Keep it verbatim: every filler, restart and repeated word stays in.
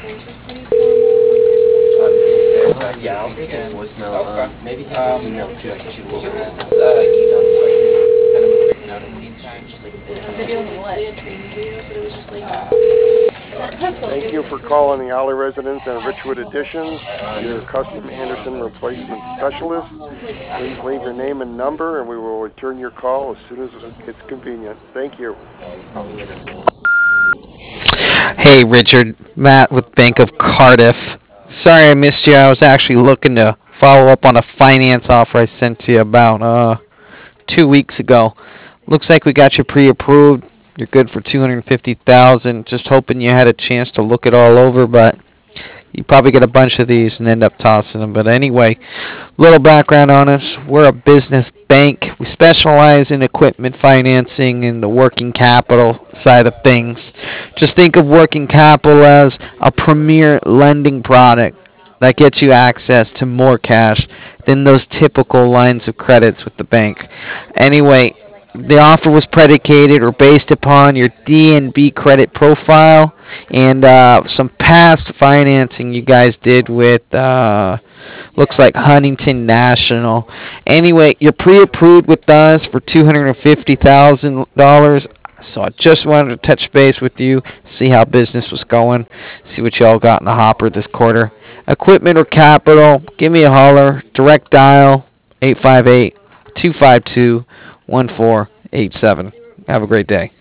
Yeah, I'll take his voicemail. Okay. Um, maybe his Um, email too. I can shoot him shoot over me that. this uh, email so I can send him a quick note in the meantime. A video of what? Uh, Thank you for calling the Alley Residence and Richwood Addition, your custom Anderson replacement specialist. Please leave your name and number, and we will return your call as soon as it's convenient. Thank you. Hey, Richard. Matt with Bank of Cardiff. Sorry I missed you. I was actually looking to follow up on a finance offer I sent to you about uh, two weeks ago. Looks like we got you pre-approved. You're good for two hundred fifty thousand dollars. Just hoping you had a chance to look it all over, but you probably get a bunch of these and end up tossing them. But anyway, little background on us. We're a business bank. We specialize in equipment financing and the working capital side of things. Just think of working capital as a premier lending product that gets you access to more cash than those typical lines of credits with the bank. Anyway, the offer was predicated or based upon your D N B credit profile and uh, some past financing you guys did with uh, looks like Huntington National. Anyway, you're pre-approved with us for two hundred fifty thousand dollars. So I just wanted to touch base with you, see how business was going, see what y'all got in the hopper this quarter. Equipment or capital, give me a holler. Direct dial eight five eight, two five two, one four eight seven. Have a great day.